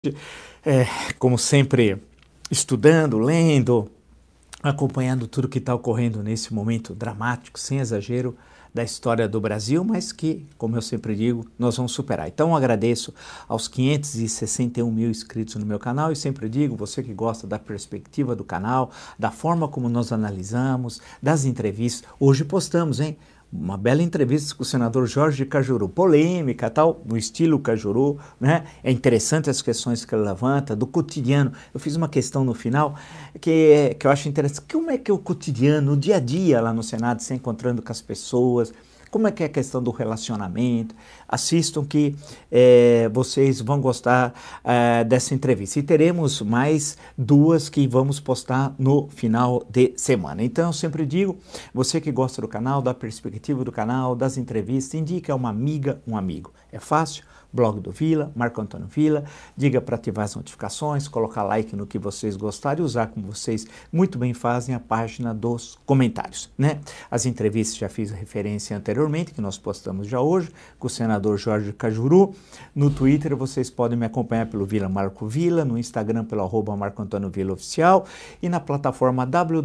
É, como sempre, estudando, lendo, acompanhando tudo que está ocorrendo nesse momento dramático, sem exagero, da história do Brasil, mas que, como eu sempre digo, nós vamos superar. Então, agradeço aos 561 mil inscritos no meu canal e sempre digo, você que gosta da perspectiva do canal, da forma como nós analisamos, das entrevistas, hoje postamos, hein? Uma bela entrevista com o senador Jorge Cajuru, polêmica, tal, no estilo Cajuru, né? É interessante as questões que ele levanta, do cotidiano. Eu fiz uma questão no final que eu acho interessante. Como é que é o cotidiano, o dia a dia lá no Senado, se encontrando com as pessoas? Como é que é a questão do relacionamento? Assistam que vocês vão gostar dessa entrevista. E teremos mais duas que vamos postar no final de semana. Então eu sempre digo, você que gosta do canal, da perspectiva do canal, das entrevistas, indique a uma amiga, um amigo. É fácil? Blog do Vila, Marco Antônio Vila, diga para ativar as notificações, colocar like no que vocês gostarem e usar como vocês muito bem fazem a página dos comentários, né? As entrevistas já fiz referência anteriormente, que nós postamos já hoje, com o senador Jorge Cajuru. No Twitter vocês podem me acompanhar pelo Vila Marco Vila, no Instagram pelo @Marco Antônio Vila Oficial e na plataforma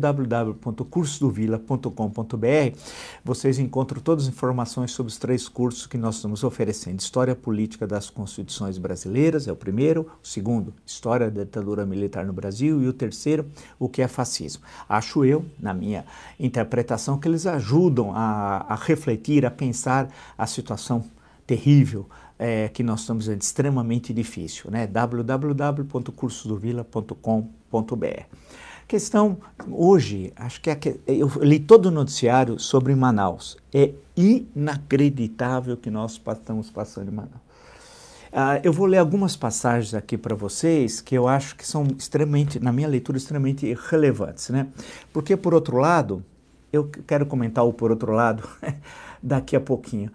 www.cursodovila.com.br vocês encontram todas as informações sobre os 3 cursos que nós estamos oferecendo. História Política das Constituições Brasileiras é o primeiro, o segundo, História da Ditadura Militar no Brasil e o terceiro, o que é fascismo. Acho eu, na minha interpretação, que eles ajudam a refletir, a pensar a situação terrível que nós estamos vendo, extremamente difícil, né? www.cursodovila.com.br. Questão hoje, acho que eu li todo o noticiário sobre Manaus. É inacreditável o que nós estamos passando em Manaus. Eu vou ler algumas passagens aqui para vocês que eu acho que são extremamente, na minha leitura, extremamente relevantes, né? Porque, por outro lado, eu quero comentar o por outro lado daqui a pouquinho.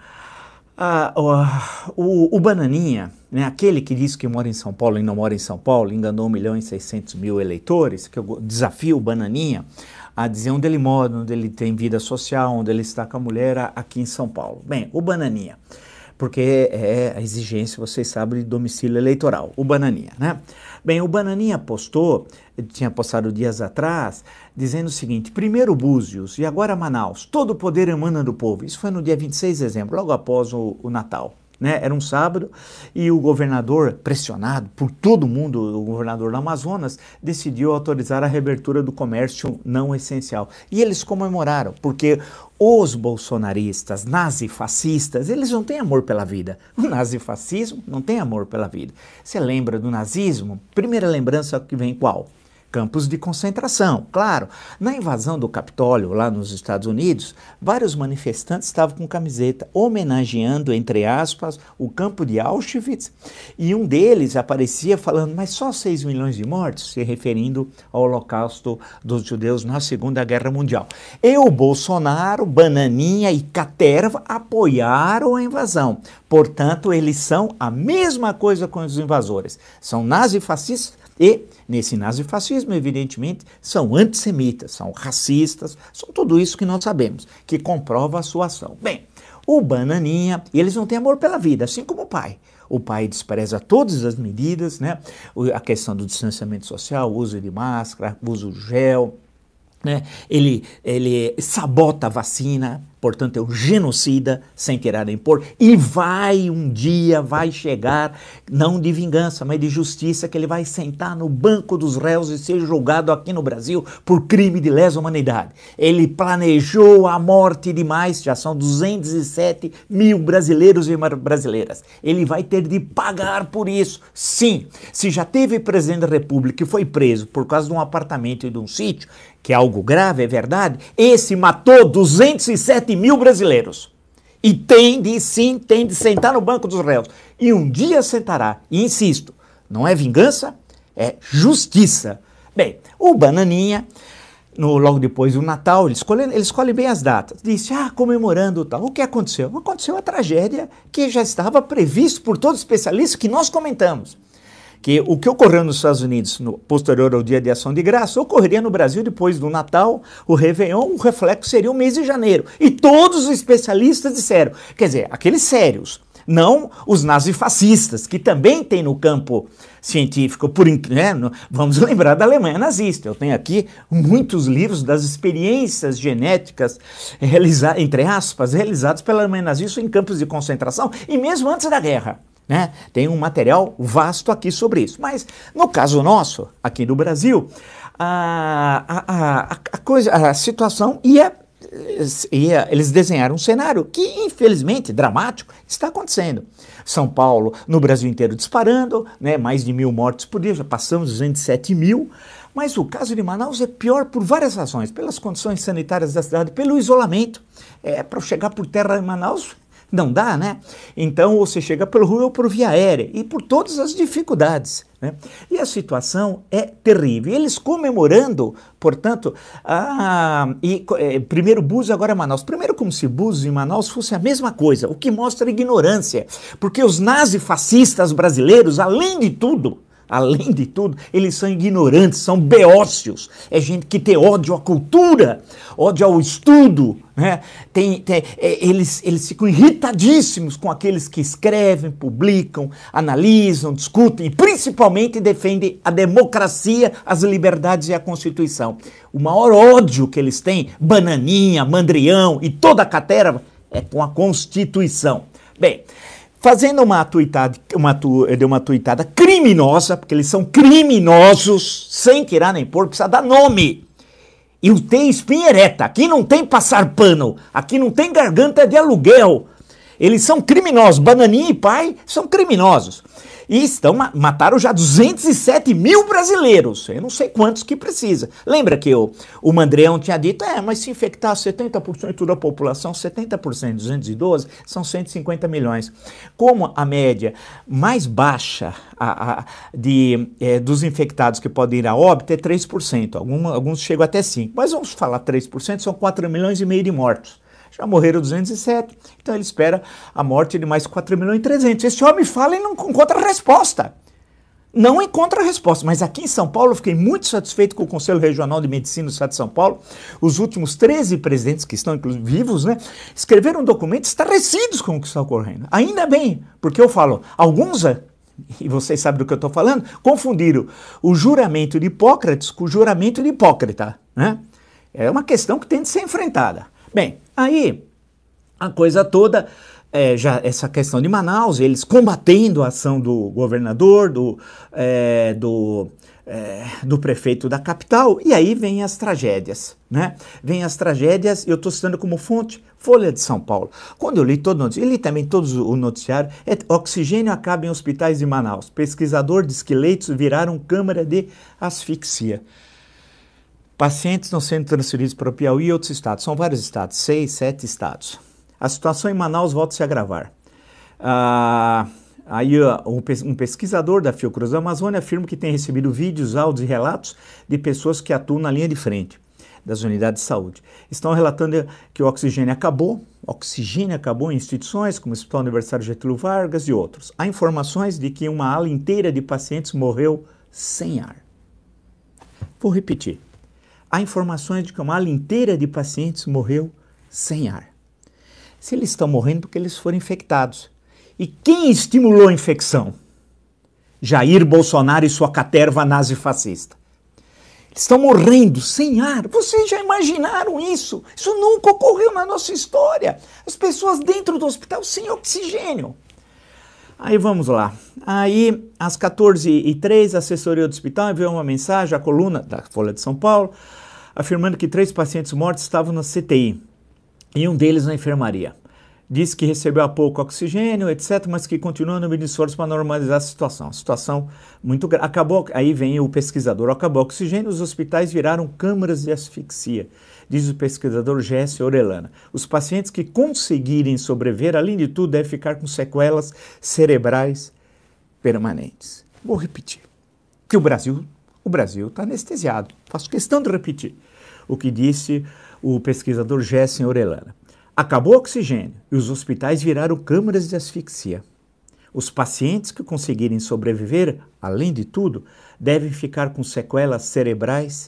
O Bananinha, né, aquele que diz que mora em São Paulo e não mora em São Paulo, enganou 1.600.000 eleitores, que eu desafio o Bananinha a dizer onde ele mora, onde ele tem vida social, onde ele está com a mulher aqui em São Paulo. Bem, o Bananinha, porque é a exigência, vocês sabem, de domicílio eleitoral, o Bananinha, né? Bem, o Bananinha postou, tinha postado dias atrás, dizendo o seguinte: primeiro Búzios e agora Manaus, todo o poder emana do povo. Isso foi no dia 26 de dezembro, logo após o Natal. Né? Era um sábado e o governador, pressionado por todo mundo, o governador do Amazonas, decidiu autorizar a reabertura do comércio não essencial. E eles comemoraram, porque os bolsonaristas, nazifascistas, eles não têm amor pela vida. O nazifascismo não tem amor pela vida. Você lembra do nazismo? Primeira lembrança que vem qual? Campos de concentração, claro. Na invasão do Capitólio, lá nos Estados Unidos, vários manifestantes estavam com camiseta homenageando, entre aspas, o campo de Auschwitz, e um deles aparecia falando, mas só 6 milhões de mortos, se referindo ao holocausto dos judeus na Segunda Guerra Mundial. E o Bolsonaro, Bananinha e Caterva apoiaram a invasão. Portanto, eles são a mesma coisa com os invasores. São nazifascistas e, nesse nazifascismo, evidentemente, são antissemitas, são racistas, são tudo isso que nós sabemos, que comprova a sua ação. Bem, o Bananinha, e eles não têm amor pela vida, assim como o pai. O pai despreza todas as medidas, né? A questão do distanciamento social, o uso de máscara, o uso de gel, né? Ele sabota a vacina, portanto é um genocida sem querer impor, e um dia vai chegar, não de vingança, mas de justiça, que ele vai sentar no banco dos réus e ser julgado aqui no Brasil por crime de lesa humanidade. Ele planejou a morte de mais, já são 207 mil brasileiros e brasileiras. Ele vai ter de pagar por isso. Sim, se já teve presidente da República que foi preso por causa de um apartamento e de um sítio, que é algo grave, é verdade, esse matou 207 mil brasileiros. E tem de sentar no banco dos réus. E um dia sentará. E insisto, não é vingança, é justiça. Bem, o Bananinha, logo depois do Natal, ele escolhe bem as datas. Disse, comemorando tal. O que aconteceu? Aconteceu a tragédia que já estava previsto por todos os especialistas que nós comentamos. Que o que ocorreu nos Estados Unidos posterior ao Dia de Ação de Graça ocorreria no Brasil depois do Natal, o Réveillon, o reflexo seria o mês de janeiro. E todos os especialistas disseram, quer dizer, aqueles sérios, Não os nazifascistas, que também tem no campo científico, vamos lembrar da Alemanha nazista. Eu tenho aqui muitos livros das experiências genéticas, entre aspas, realizadas pela Alemanha nazista em campos de concentração e mesmo antes da guerra. Né? Tem um material vasto aqui sobre isso. Mas no caso nosso, aqui no Brasil, a situação eles desenharam um cenário que, infelizmente, dramático, está acontecendo. São Paulo, no Brasil inteiro, disparando, né, mais de 1.000 mortes por dia, já passamos 207 mil, mas o caso de Manaus é pior por várias razões, pelas condições sanitárias da cidade, pelo isolamento. Para chegar por terra em Manaus, não dá, né? Então, você chega pelo rio ou por via aérea, e por todas as dificuldades, né? E a situação é terrível. Eles comemorando, portanto, primeiro Búzios, agora Manaus. Primeiro, como se Búzios e Manaus fossem a mesma coisa, o que mostra ignorância, porque os nazifascistas brasileiros, além de tudo, eles são ignorantes, são beócios. É gente que tem ódio à cultura, ódio ao estudo, né? Eles ficam irritadíssimos com aqueles que escrevem, publicam, analisam, discutem e principalmente defendem a democracia, as liberdades e a Constituição. O maior ódio que eles têm, Bananinha, Mandrião e toda a catera, é com a Constituição. Bem, fazendo uma tuitada criminosa, porque eles são criminosos, sem tirar nem pôr, precisa dar nome. E tem espinha ereta, aqui não tem passar pano, aqui não tem garganta de aluguel. Eles são criminosos, Bananinha e pai são criminosos. E mataram já 207 mil brasileiros, eu não sei quantos que precisa. Lembra que o Mandrião tinha dito, mas se infectar 70% da população, 70%, 212, são 150 milhões. Como a média mais baixa dos infectados que podem ir a óbito é 3%, alguns chegam até 5%, mas vamos falar 3%, são 4 milhões e meio de mortos. Já morreram 207, então ele espera a morte de mais 4 milhões e 300. Esse homem fala e não encontra resposta. Não encontra resposta. Mas aqui em São Paulo eu fiquei muito satisfeito com o Conselho Regional de Medicina do Estado de São Paulo. Os últimos 13 presidentes, que estão inclusive vivos, né, escreveram documentos estarrecidos com o que está ocorrendo. Ainda bem, porque eu falo, alguns, e vocês sabem do que eu estou falando, confundiram o juramento de Hipócrates com o juramento de Hipócrita. Né? É uma questão que tem de ser enfrentada. Bem, aí a coisa toda, já essa questão de Manaus, eles combatendo a ação do governador, do prefeito da capital, e aí vem as tragédias, né? Vem as tragédias, eu estou citando como fonte Folha de São Paulo. Quando eu li todo o noticiário, eu li também todo o noticiário, oxigênio acaba em hospitais de Manaus, pesquisador diz que leitos viraram câmara de asfixia. Pacientes estão sendo transferidos para o Piauí e outros estados. São vários estados, 6, 7 estados. A situação em Manaus volta a se agravar. Um pesquisador da Fiocruz da Amazônia afirma que tem recebido vídeos, áudios e relatos de pessoas que atuam na linha de frente das unidades de saúde. Estão relatando que o oxigênio acabou em instituições como o Hospital Universitário Getúlio Vargas e outros. Há informações de que uma ala inteira de pacientes morreu sem ar. Vou repetir. Há informações de que uma ala inteira de pacientes morreu sem ar. Se eles estão morrendo porque eles foram infectados. E quem estimulou a infecção? Jair Bolsonaro e sua caterva nazifascista. Eles estão morrendo sem ar. Vocês já imaginaram isso? Isso nunca ocorreu na nossa história. As pessoas dentro do hospital sem oxigênio. Aí vamos lá. Aí, às 14h03, a assessoria do hospital enviou uma mensagem à coluna da Folha de São Paulo, afirmando que 3 pacientes mortos estavam na CTI e um deles na enfermaria. Diz que recebeu há pouco oxigênio, etc., mas que continua no esforço para normalizar a situação. A situação muito grave. Acabou, aí vem o pesquisador, acabou o oxigênio, os hospitais viraram câmaras de asfixia, diz o pesquisador Jesse Orellana. Os pacientes que conseguirem sobreviver, além de tudo, devem ficar com sequelas cerebrais permanentes. Vou repetir, que o Brasil está anestesiado. Faço questão de repetir o que disse o pesquisador Jesse Orellana. Acabou o oxigênio e os hospitais viraram câmaras de asfixia. Os pacientes que conseguirem sobreviver, além de tudo, devem ficar com sequelas cerebrais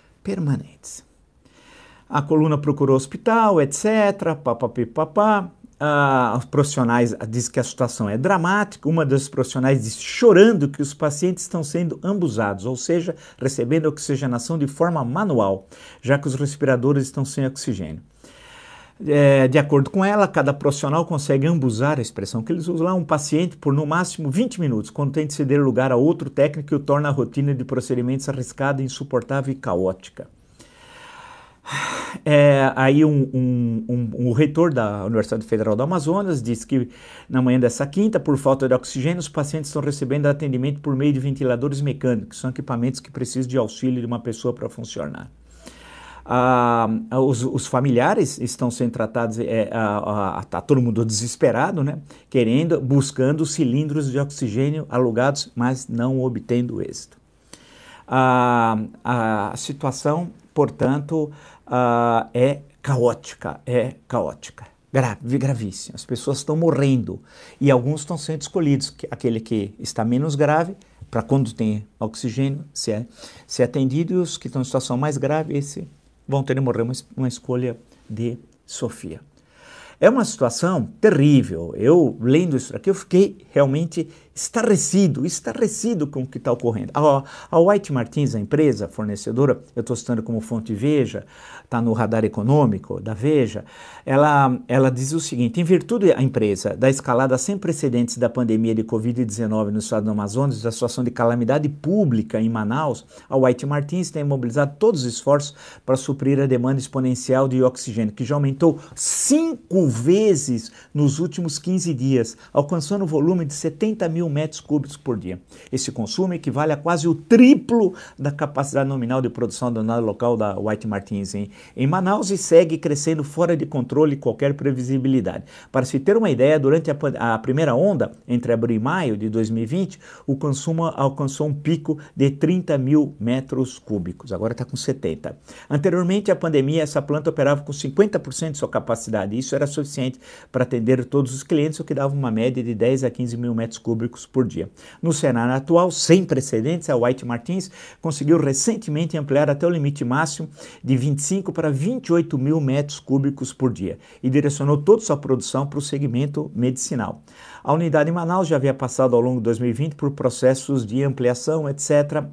permanentes. A coluna procurou hospital, etc., papapá. os profissionais dizem que a situação é dramática. Uma das profissionais diz chorando que os pacientes estão sendo ambusados, ou seja, recebendo oxigenação de forma manual, já que os respiradores estão sem oxigênio. De acordo com ela, cada profissional consegue ambusar, a expressão que eles usam lá, um paciente por no máximo 20 minutos, quando tem de ceder lugar a outro técnico que o torna a rotina de procedimentos arriscada, insuportável e caótica. Aí o reitor da Universidade Federal do Amazonas disse que na manhã dessa quinta, por falta de oxigênio, os pacientes estão recebendo atendimento por meio de ventiladores mecânicos, que são equipamentos que precisam de auxílio de uma pessoa para funcionar. Os familiares estão sendo tratados, está todo mundo desesperado, né? Buscando cilindros de oxigênio alugados, mas não obtendo êxito. A situação, portanto, é caótica, gravíssima. As pessoas estão morrendo e alguns estão sendo escolhidos, aquele que está menos grave, para quando tem oxigênio, ser atendido, e os que estão em situação mais grave, vão ter de morrer, uma escolha de Sofia. É uma situação terrível. Eu, lendo isso aqui, eu fiquei realmente estarrecido com o que está ocorrendo. A White Martins, a empresa fornecedora, eu estou citando como fonte Veja, está no radar econômico da Veja, ela diz o seguinte: em virtude a empresa da escalada sem precedentes da pandemia de Covid-19 no estado do Amazonas, da situação de calamidade pública em Manaus, a White Martins tem mobilizado todos os esforços para suprir a demanda exponencial de oxigênio, que já aumentou 5 vezes nos últimos 15 dias, alcançando um volume de 70 mil metros cúbicos por dia. Esse consumo equivale a quase o triplo da capacidade nominal de produção do local da White Martins em Manaus, e segue crescendo fora de controle e qualquer previsibilidade. Para se ter uma ideia, durante a primeira onda, entre abril e maio de 2020, o consumo alcançou um pico de 30 mil metros cúbicos, agora está com 70. Anteriormente à pandemia, essa planta operava com 50% de sua capacidade, isso era suficiente para atender todos os clientes, o que dava uma média de 10 a 15 mil metros cúbicos por dia. No cenário atual, sem precedentes, a White Martins conseguiu recentemente ampliar até o limite máximo de 25 para 28 mil metros cúbicos por dia e direcionou toda sua produção para o segmento medicinal. A unidade em Manaus já havia passado ao longo de 2020 por processos de ampliação, etc.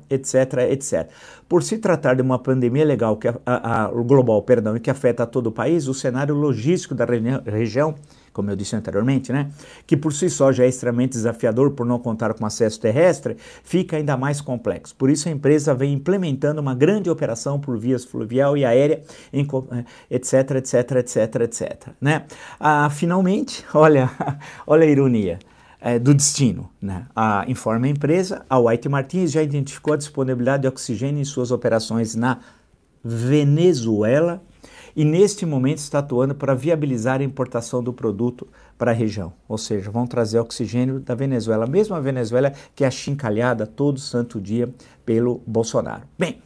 Por se tratar de uma pandemia global, e que afeta todo o país, o cenário logístico da região, como eu disse anteriormente, né, que por si só já é extremamente desafiador por não contar com acesso terrestre, fica ainda mais complexo. Por isso a empresa vem implementando uma grande operação por vias fluvial e aérea, etc. Né? Finalmente, olha a ironia do destino, né? Informa a empresa, a White Martins já identificou a disponibilidade de oxigênio em suas operações na Venezuela, e neste momento está atuando para viabilizar a importação do produto para a região. Ou seja, vão trazer oxigênio da Venezuela, mesmo a Venezuela que é achincalhada todo santo dia pelo Bolsonaro. Bem,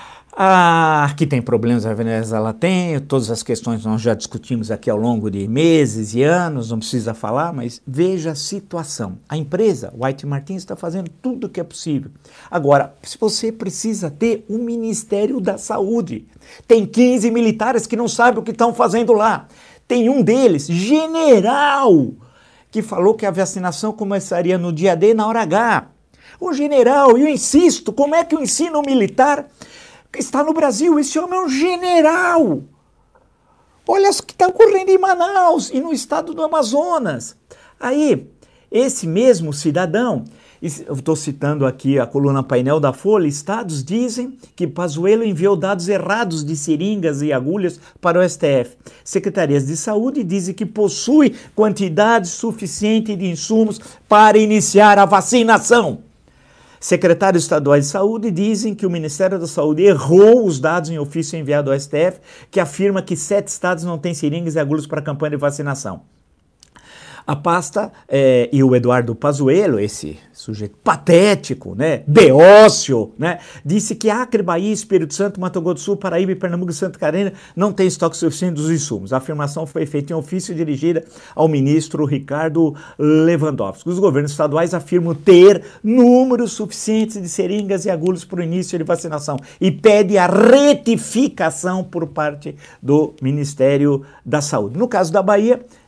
que tem problemas, a Venezuela tem, todas as questões nós já discutimos aqui ao longo de meses e anos, não precisa falar, mas veja a situação. A empresa, White Martins, está fazendo tudo o que é possível. Agora, se você precisa ter um Ministério da Saúde, tem 15 militares que não sabem o que estão fazendo lá. Tem um deles, general, que falou que a vacinação começaria no dia D, na hora H. O general, eu insisto, como é que o ensino militar está no Brasil? Esse homem é um general. Olha o que está ocorrendo em Manaus e no estado do Amazonas. Aí, esse mesmo cidadão, eu estou citando aqui a coluna painel da Folha, estados dizem que Pazuello enviou dados errados de seringas e agulhas para o STF. Secretarias de Saúde dizem que possui quantidade suficiente de insumos para iniciar a vacinação. Secretários estaduais de saúde dizem que o Ministério da Saúde errou os dados em ofício enviado ao STF, que afirma que 7 estados não têm seringas e agulhas para a campanha de vacinação. A pasta e o Eduardo Pazuello, esse sujeito patético, né, beócio, né, disse que Acre, Bahia, Espírito Santo, Mato Grosso do Sul, Paraíba, Pernambuco e Santa Catarina não tem estoque suficiente dos insumos. A afirmação foi feita em ofício dirigida ao ministro Ricardo Lewandowski. Os governos estaduais afirmam ter números suficientes de seringas e agulhas para o início de vacinação e pede a retificação por parte do Ministério da Saúde. No caso da Bahia,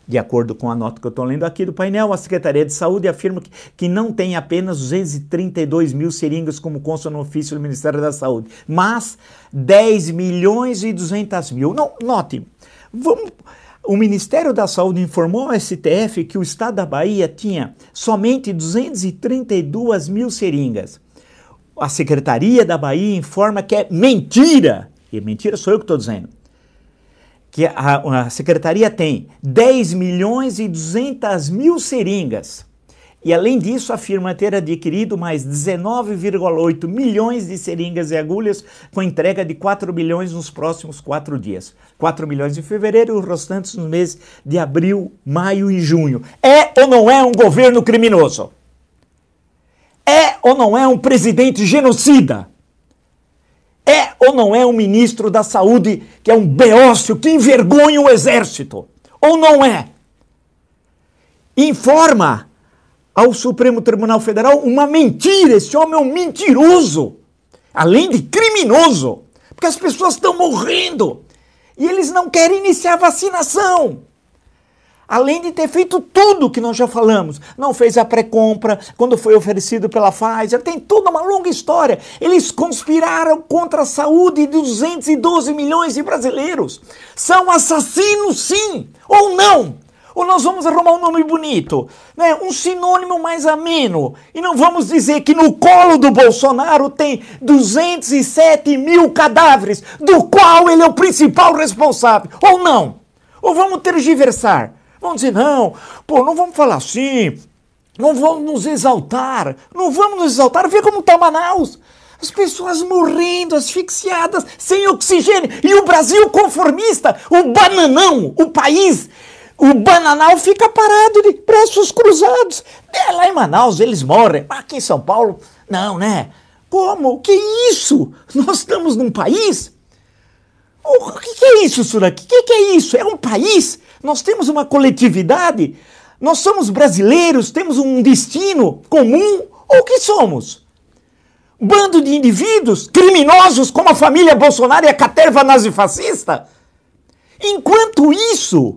De acordo com a nota que eu estou lendo aqui do painel, a Secretaria de Saúde afirma que não tem apenas 232 mil seringas, como consta no ofício do Ministério da Saúde, mas 10 milhões e 200 mil. Não, note, o Ministério da Saúde informou ao STF que o estado da Bahia tinha somente 232 mil seringas. A Secretaria da Bahia informa que é mentira, e mentira sou eu que estou dizendo, que a Secretaria tem 10 milhões e 200 mil seringas. E, além disso, afirma ter adquirido mais 19,8 milhões de seringas e agulhas, com entrega de 4 milhões nos próximos 4 dias. 4 milhões em fevereiro e os restantes nos meses de abril, maio e junho. É ou não é um governo criminoso? É ou não é um presidente genocida? É ou não é um ministro da Saúde que é um beócio que envergonha o exército? Ou não é? Informa ao Supremo Tribunal Federal uma mentira. Esse homem é um mentiroso, além de criminoso, porque as pessoas estão morrendo e eles não querem iniciar a vacinação. Além de ter feito tudo que nós já falamos, não fez a pré-compra, quando foi oferecido pela Pfizer, tem toda uma longa história. Eles conspiraram contra a saúde de 212 milhões de brasileiros. São assassinos, sim, ou não? Ou nós vamos arrumar um nome bonito, né? Um sinônimo mais ameno, e não vamos dizer que no colo do Bolsonaro tem 207 mil cadáveres, do qual ele é o principal responsável, ou não? Ou vamos tergiversar? Vamos dizer, não vamos falar assim, não vamos nos exaltar, vê como está Manaus. As pessoas morrendo, asfixiadas, sem oxigênio, e o Brasil conformista, o bananão, o país, o bananal fica parado de braços cruzados. Lá em Manaus eles morrem, aqui em São Paulo, não, né? Como? Que isso? Nós estamos num país? O que é isso daqui? O que é isso? É um país? Nós temos uma coletividade? Nós somos brasileiros? Temos um destino comum? Ou o que somos? Bando de indivíduos criminosos como a família Bolsonaro e a caterva nazifascista? Enquanto isso,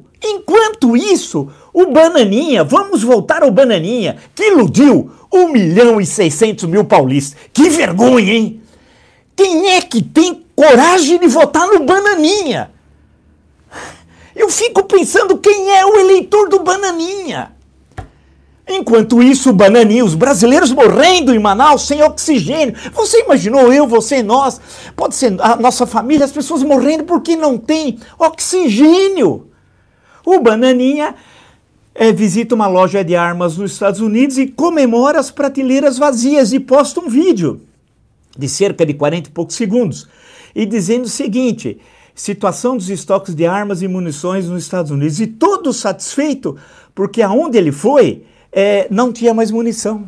o Bananinha, vamos voltar ao Bananinha, que iludiu 1.600.000 paulistas. Que vergonha, hein? Quem é que tem coragem de votar no Bananinha? Eu fico pensando quem é o eleitor do Bananinha. Enquanto isso, o Bananinha, os brasileiros morrendo em Manaus sem oxigênio. Você imaginou eu, você, nós, pode ser a nossa família, as pessoas morrendo porque não tem oxigênio. O Bananinha visita uma loja de armas nos Estados Unidos e comemora as prateleiras vazias e posta um vídeo de cerca de 40 e poucos segundos e dizendo o seguinte: situação dos estoques de armas e munições nos Estados Unidos, e todo satisfeito porque aonde ele foi não tinha mais munição.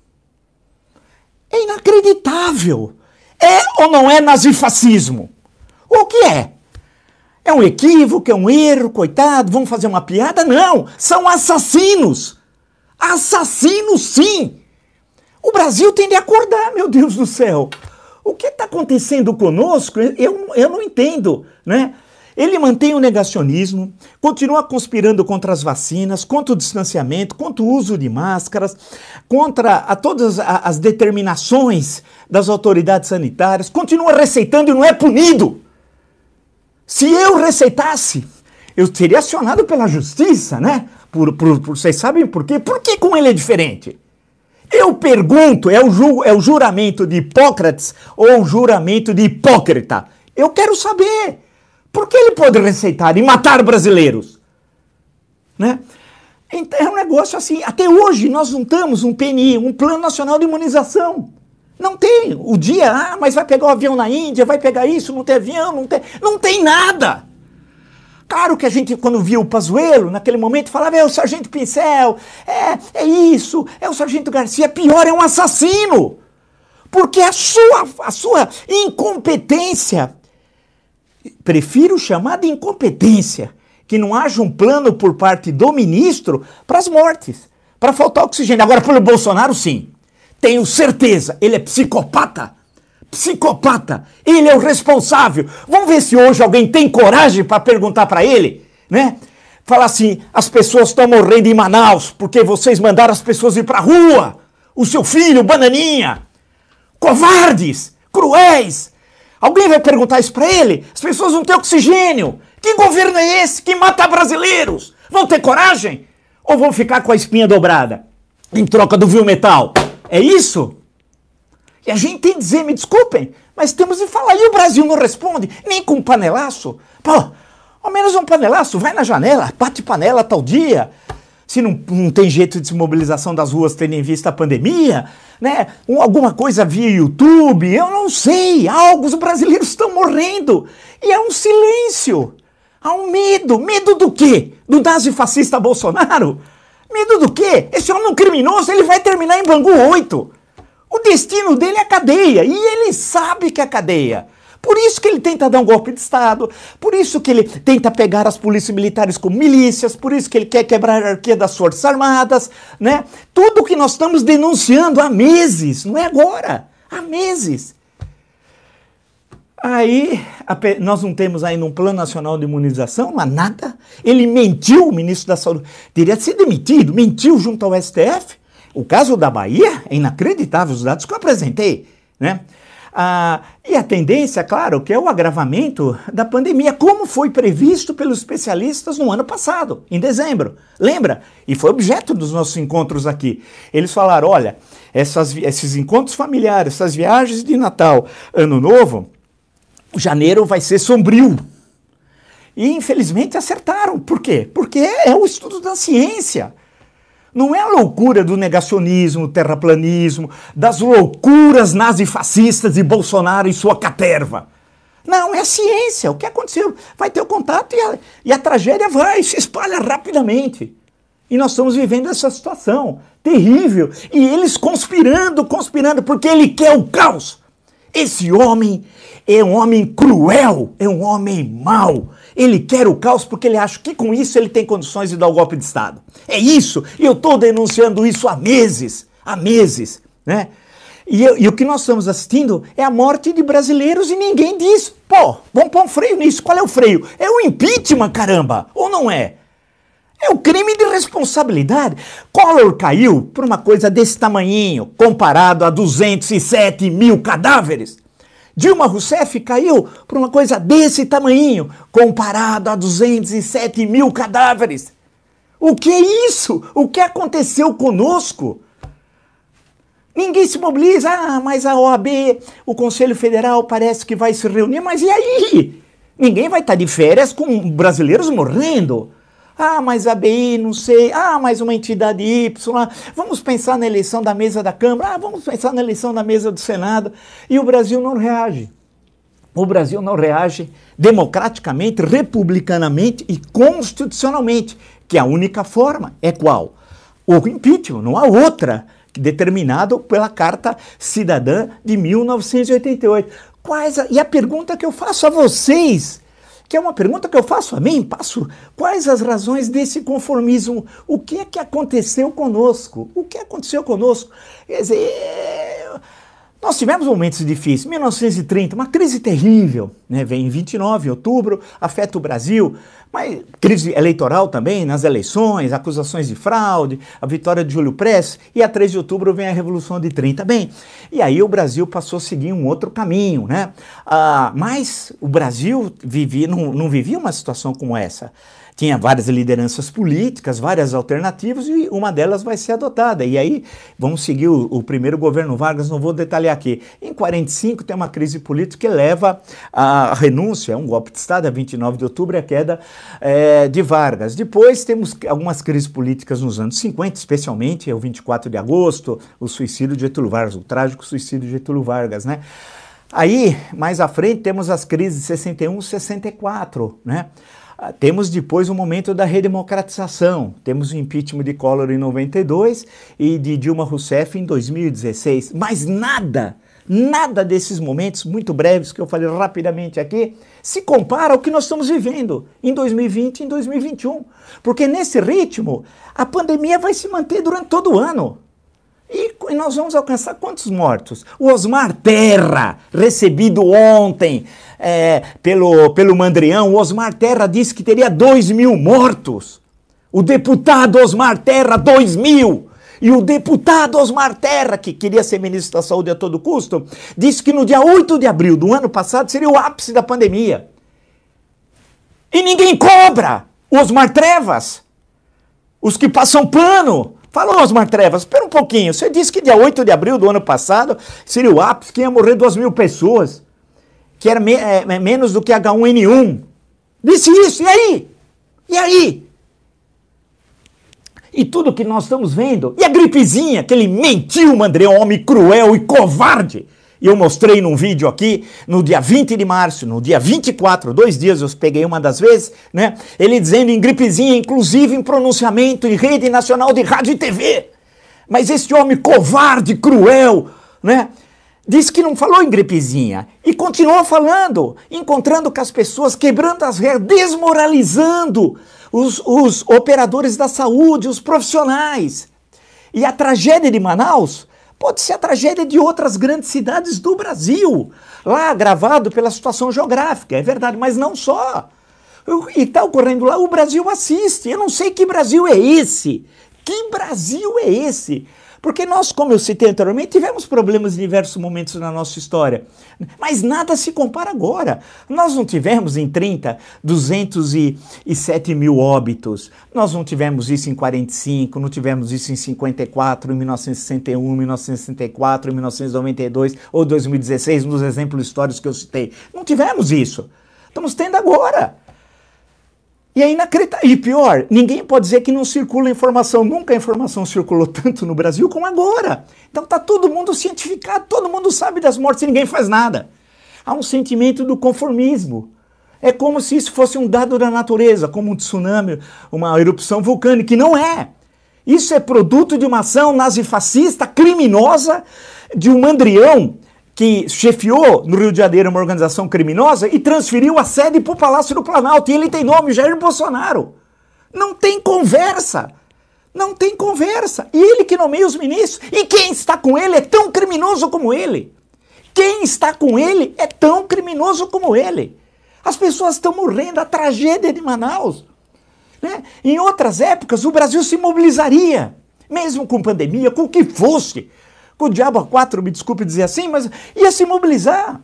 É inacreditável. É ou não é nazifascismo? O que é? É um equívoco, é um erro, coitado, vamos fazer uma piada? Não, são assassinos. Assassinos, sim. O Brasil tem de acordar, meu Deus do céu. O que está acontecendo conosco, eu não entendo, né? Ele mantém o negacionismo, continua conspirando contra as vacinas, contra o distanciamento, contra o uso de máscaras, contra todas as determinações das autoridades sanitárias, continua receitando e não é punido. Se eu receitasse, eu seria acionado pela justiça, né? Vocês sabem por quê? Por que com ele é diferente? Eu pergunto, é o juramento de Hipócrates ou o juramento de Hipócrita? Eu quero saber. Por que ele pode receitar e matar brasileiros? Né? Então, é um negócio assim. Até hoje nós não temos um PNI, um Plano Nacional de Imunização. Não tem. O dia, mas vai pegar o avião na Índia, vai pegar isso, não tem avião, não tem nada. Claro que a gente, quando viu o Pazuello, naquele momento, falava, é o Sargento Pincel, é isso, é o Sargento Garcia, pior, é um assassino. Porque a sua incompetência, prefiro chamar de incompetência, que não haja um plano por parte do ministro para as mortes, para faltar oxigênio. Agora, pelo Bolsonaro, sim. Tenho certeza, ele é psicopata. Psicopata, ele é o responsável. Vamos ver se hoje alguém tem coragem para perguntar para ele, né? Falar assim, as pessoas estão morrendo em Manaus porque vocês mandaram as pessoas ir para a rua. O seu filho, Bananinha. Covardes, cruéis. Alguém vai perguntar isso para ele? As pessoas não têm oxigênio. Que governo é esse que mata brasileiros? Vão ter coragem? Ou vão ficar com a espinha dobrada em troca do vil metal? É isso? E a gente tem que dizer, me desculpem, mas temos de falar. E o Brasil não responde, nem com um panelaço. Pô, ao menos um panelaço, vai na janela, bate panela tal dia. Se não tem jeito de desmobilização das ruas tendo em vista a pandemia, né? Alguma coisa via YouTube, eu não sei. Algo, os brasileiros estão morrendo. E é um silêncio. Há um medo. Medo do quê? Do nazifascista Bolsonaro? Medo do quê? Esse homem é um criminoso, ele vai terminar em Bangu 8. O destino dele é a cadeia. E ele sabe que é a cadeia. Por isso que ele tenta dar um golpe de Estado, por isso que ele tenta pegar as polícias militares como milícias, por isso que ele quer quebrar a hierarquia das Forças Armadas, né? Tudo que nós estamos denunciando há meses, não é agora, há meses. Aí, nós não temos ainda um plano nacional de imunização, não há nada. Ele mentiu, o ministro da Saúde, teria sido demitido, mentiu junto ao STF. O caso da Bahia é inacreditável, os dados que eu apresentei, né? E a tendência, claro, que é o agravamento da pandemia, como foi previsto pelos especialistas no ano passado, em dezembro. Lembra? E foi objeto dos nossos encontros aqui. Eles falaram, olha, esses encontros familiares, essas viagens de Natal, Ano Novo, janeiro vai ser sombrio. E infelizmente acertaram. Por quê? Porque é o estudo da ciência. Não é a loucura do negacionismo, terraplanismo, das loucuras nazifascistas de Bolsonaro e sua caterva. Não, é a ciência. O que aconteceu? Vai ter o contato e a tragédia se espalha rapidamente. E nós estamos vivendo essa situação terrível. E eles conspirando, porque ele quer o caos. Esse homem é um homem cruel, é um homem mau. Ele quer o caos porque ele acha que com isso ele tem condições de dar o golpe de Estado. É isso, e eu estou denunciando isso há meses, né? E o que nós estamos assistindo é a morte de brasileiros e ninguém diz, pô, vamos pôr um freio nisso. Qual é o freio? É o impeachment, caramba, ou não é? É o crime de responsabilidade. Collor caiu por uma coisa desse tamanhinho, comparado a 207 mil cadáveres. Dilma Rousseff caiu por uma coisa desse tamanhinho, comparado a 207 mil cadáveres. O que é isso? O que aconteceu conosco? Ninguém se mobiliza. Mas a OAB, o Conselho Federal parece que vai se reunir. Mas e aí? Ninguém vai estar de férias com brasileiros morrendo. Mas a BI, não sei. Mais uma entidade Y. Vamos pensar na eleição da mesa da Câmara. Vamos pensar na eleição da mesa do Senado. E o Brasil não reage. O Brasil não reage democraticamente, republicanamente e constitucionalmente. Que a única forma é qual? O impeachment, não há outra, determinado pela Carta Cidadã de 1988. E a pergunta que eu faço a vocês, que é uma pergunta que eu faço a mim, quais as razões desse conformismo? O que é que aconteceu conosco? O que aconteceu conosco? Quer dizer, nós tivemos momentos difíceis. 1930, uma crise terrível, né? Vem em 29 de outubro, afeta o Brasil, mas crise eleitoral também, nas eleições, acusações de fraude, a vitória de Júlio Prestes, e a 3 de outubro vem a Revolução de 30. Bem, e aí o Brasil passou a seguir um outro caminho, né? Mas o Brasil não vivia uma situação como essa. Tinha várias lideranças políticas, várias alternativas, e uma delas vai ser adotada. E aí vamos seguir o primeiro governo Vargas, não vou detalhar aqui. Em 45 tem uma crise política que leva à renúncia, um golpe de Estado, a 29 de outubro, a queda de Vargas. Depois temos algumas crises políticas nos anos 50, especialmente o 24 de agosto, o suicídio de Getúlio Vargas, o trágico suicídio de Getúlio Vargas, né? Aí, mais à frente, temos as crises de 61 e 64, né? Temos depois o momento da redemocratização, temos o impeachment de Collor em 92 e de Dilma Rousseff em 2016, mas nada desses momentos muito breves que eu falei rapidamente aqui se compara ao que nós estamos vivendo em 2020 e em 2021, porque nesse ritmo a pandemia vai se manter durante todo o ano. E nós vamos alcançar quantos mortos? O Osmar Terra, recebido ontem pelo Mandrião, o Osmar Terra disse que teria 2.000 mortos. O deputado Osmar Terra, 2.000. E o deputado Osmar Terra, que queria ser ministro da Saúde a todo custo, disse que no dia 8 de abril do ano passado seria o ápice da pandemia. E ninguém cobra o Osmar Trevas. Os que passam pano. Falou, Osmar Trevas, espera um pouquinho. Você disse que dia 8 de abril do ano passado seria o ápice, que ia morrer 2.000 pessoas. Que era menos do que H1N1. Disse isso, e aí? E aí? E tudo que nós estamos vendo. E a gripezinha, que ele mentiu, Mandrião, homem cruel e covarde. E eu mostrei num vídeo aqui, no dia 20 de março, no dia 24, 2 dias eu peguei uma das vezes, né? Ele dizendo em gripezinha, inclusive em pronunciamento em rede nacional de rádio e TV. Mas esse homem covarde, cruel, né? Disse que não falou em gripezinha e continuou falando, encontrando com as pessoas, quebrando as regras, desmoralizando os operadores da saúde, os profissionais. E a tragédia de Manaus pode ser a tragédia de outras grandes cidades do Brasil, lá agravado pela situação geográfica, é verdade, mas não só. E está ocorrendo lá, o Brasil assiste, eu não sei que Brasil é esse. Que Brasil é esse? Porque nós, como eu citei anteriormente, tivemos problemas em diversos momentos na nossa história. Mas nada se compara agora. Nós não tivemos em 30, 207 mil óbitos. Nós não tivemos isso em 45, não tivemos isso em 54, em 1961, 1964, em 1992 ou 2016, nos exemplos históricos que eu citei. Não tivemos isso. Estamos tendo agora. E é inacreditável. E pior, ninguém pode dizer que não circula informação. Nunca a informação circulou tanto no Brasil como agora. Então está todo mundo cientificado, todo mundo sabe das mortes e ninguém faz nada. Há um sentimento do conformismo. É como se isso fosse um dado da natureza, como um tsunami, uma erupção vulcânica, e não é. Isso é produto de uma ação nazifascista, criminosa, de um Mandrião, que chefiou no Rio de Janeiro uma organização criminosa e transferiu a sede para o Palácio do Planalto. E ele tem nome, Jair Bolsonaro. Não tem conversa. Não tem conversa. E ele que nomeia os ministros. E quem está com ele é tão criminoso como ele. Quem está com ele é tão criminoso como ele. As pessoas estão morrendo. A tragédia de Manaus. Né? Em outras épocas, o Brasil se mobilizaria. Mesmo com pandemia, com o que fosse. Com o diabo a quatro, me desculpe dizer assim, mas ia se mobilizar.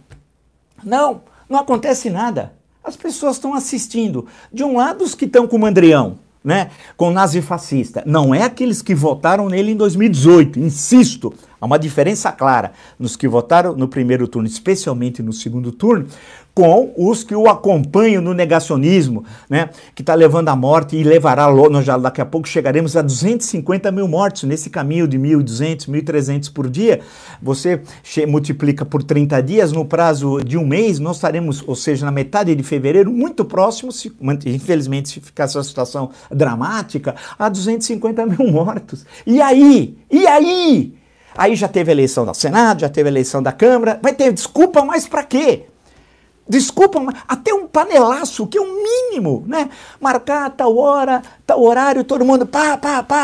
Não, não acontece nada. As pessoas estão assistindo. De um lado, os que estão com o Mandrião, né, com o nazifascista. Não é aqueles que votaram nele em 2018, insisto. Há uma diferença clara nos que votaram no primeiro turno, especialmente no segundo turno, com os que o acompanham no negacionismo, né, que está levando à morte e levará, nós já daqui a pouco chegaremos a 250 mil mortes nesse caminho de 1.200, 1.300 por dia. Você multiplica por 30 dias, no prazo de um mês, nós estaremos, ou seja, na metade de fevereiro, muito próximos, infelizmente se ficar essa situação dramática, a 250 mil mortos. E aí? E aí? Aí já teve a eleição do Senado, já teve a eleição da Câmara, vai ter desculpa, mas para quê? Desculpa, até um panelaço, que é um mínimo, né? Marcar tal hora, tal horário, todo mundo pá,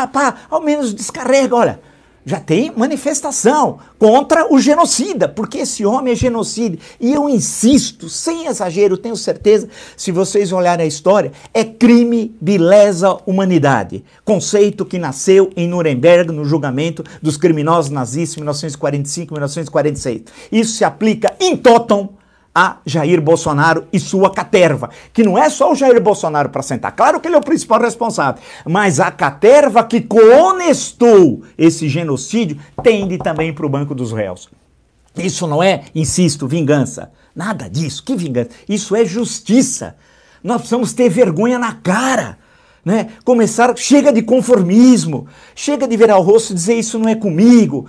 ao menos descarrega, olha. Já tem manifestação contra o genocida, porque esse homem é genocida. E eu insisto, sem exagero, tenho certeza, se vocês olharem a história, é crime de lesa humanidade. Conceito que nasceu em Nuremberg, no julgamento dos criminosos nazistas em 1945, 1946. Isso se aplica em totum a Jair Bolsonaro e sua caterva, que não é só o Jair Bolsonaro para sentar, claro que ele é o principal responsável, mas a caterva que cohonestou esse genocídio tende também para o banco dos réus. Isso não é, insisto, vingança, nada disso, que vingança, isso é justiça. Nós precisamos ter vergonha na cara, né? Chega de conformismo, chega de virar o rosto e dizer isso não é comigo,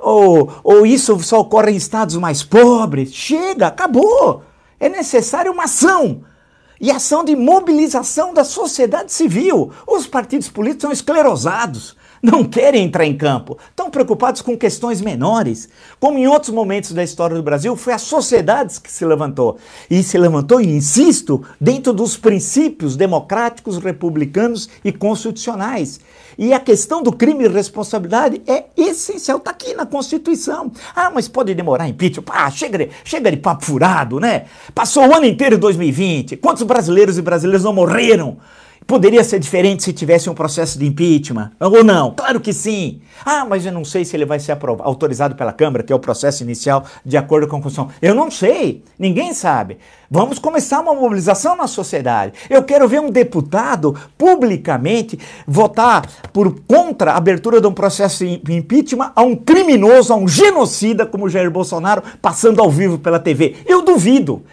ou isso só ocorre em estados mais pobres. Chega, acabou. É necessária uma ação, e ação de mobilização da sociedade civil. Os partidos políticos são esclerosados, não querem entrar em campo, estão preocupados com questões menores, como em outros momentos da história do Brasil, foi a sociedade que se levantou. E se levantou, e insisto, dentro dos princípios democráticos, republicanos e constitucionais. E a questão do crime e responsabilidade é essencial, está aqui na Constituição. Ah, mas pode demorar impeachment? Ah, chega de papo furado, né? Passou o ano inteiro de 2020, quantos brasileiros e brasileiras não morreram? Poderia ser diferente se tivesse um processo de impeachment, ou não? Claro que sim. Ah, mas eu não sei se ele vai ser autorizado pela Câmara, que é o processo inicial de acordo com a Constituição. Eu não sei, ninguém sabe. Vamos começar uma mobilização na sociedade. Eu quero ver um deputado publicamente votar contra a abertura de um processo de impeachment a um criminoso, a um genocida como Jair Bolsonaro, passando ao vivo pela TV. Eu duvido,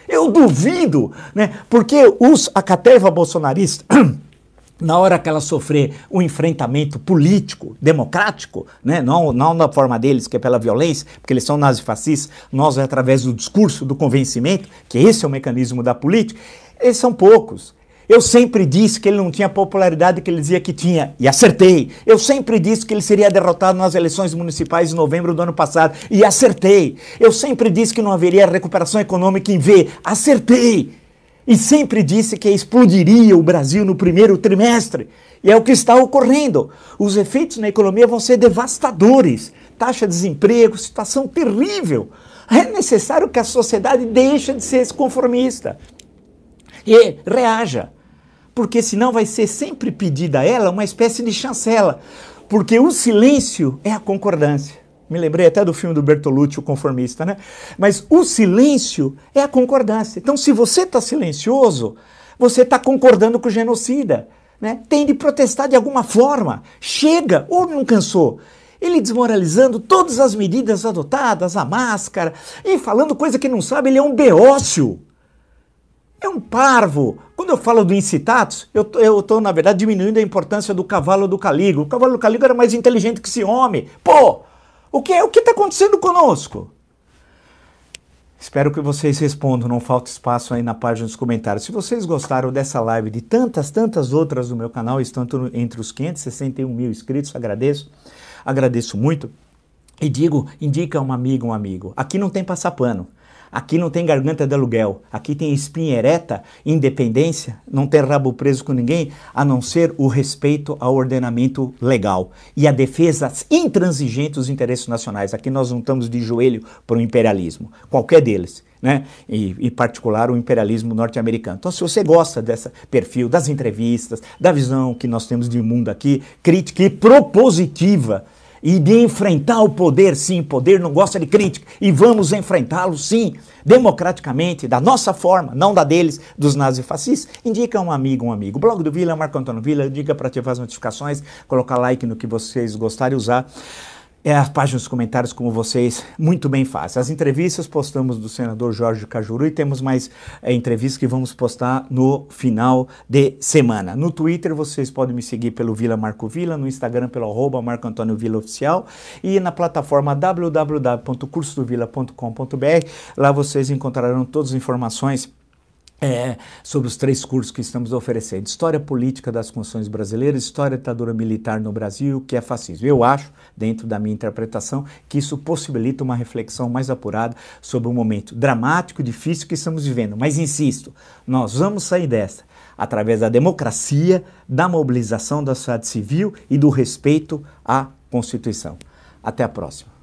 né? Porque a caterva bolsonarista... Na hora que ela sofrer um enfrentamento político, democrático, né? não na forma deles, que é pela violência, porque eles são nazifascistas, nós é através do discurso, do convencimento, que esse é o mecanismo da política, eles são poucos. Eu sempre disse que ele não tinha a popularidade que ele dizia que tinha, e acertei. Eu sempre disse que ele seria derrotado nas eleições municipais de novembro do ano passado, e acertei. Eu sempre disse que não haveria recuperação econômica em V, acertei. E sempre disse que explodiria o Brasil no primeiro trimestre. E é o que está ocorrendo. Os efeitos na economia vão ser devastadores. Taxa de desemprego, situação terrível. É necessário que a sociedade deixe de ser conformista e reaja. Porque senão vai ser sempre pedida a ela uma espécie de chancela. Porque o silêncio é a concordância. Me lembrei até do filme do Bertolucci, o Conformista, né? Mas o silêncio é a concordância. Então, se você está silencioso, você está concordando com o genocida, né? Tem de protestar de alguma forma. Chega, ou não cansou? Ele desmoralizando todas as medidas adotadas, a máscara, e falando coisa que não sabe, ele é um beócio. É um parvo. Quando eu falo do incitatus, eu estou, na verdade, diminuindo a importância do cavalo do Calígula. O cavalo do Calígula era mais inteligente que esse homem. Pô! O que está acontecendo conosco? Espero que vocês respondam, não falta espaço aí na página dos comentários. Se vocês gostaram dessa live, de tantas outras do meu canal, estão entre os 561 mil inscritos, agradeço muito. E indica um amigo. Aqui não tem passapano. Aqui não tem garganta de aluguel, aqui tem espinha ereta, independência, não ter rabo preso com ninguém, a não ser o respeito ao ordenamento legal e a defesa intransigente dos interesses nacionais. Aqui nós não estamos de joelho para o imperialismo, qualquer deles, né? E em particular o imperialismo norte-americano. Então, se você gosta desse perfil, das entrevistas, da visão que nós temos de mundo aqui, crítica e propositiva, e de enfrentar o poder, sim, o poder não gosta de crítica, e vamos enfrentá-lo, sim, democraticamente, da nossa forma, não da deles, dos nazifascistas. Indica um amigo. O blog do Vila, Marco Antônio Vila, diga para ativar as notificações, colocar like no que vocês gostarem de usar. As páginas dos comentários, como vocês muito bem fazem. As entrevistas postamos do senador Jorge Cajuru e temos mais entrevistas que vamos postar no final de semana. No Twitter vocês podem me seguir pelo Vila Marco Vila, no Instagram pelo @Marco Antônio Vila Oficial e na plataforma www.cursodovila.com.br. Lá vocês encontrarão todas as informações sobre os 3 cursos que estamos oferecendo. História política das Constituições brasileiras, História da ditadura militar no Brasil, o que é fascismo. Eu acho, dentro da minha interpretação, que isso possibilita uma reflexão mais apurada sobre o momento dramático, difícil que estamos vivendo. Mas insisto, nós vamos sair dessa através da democracia, da mobilização da sociedade civil e do respeito à Constituição. Até a próxima.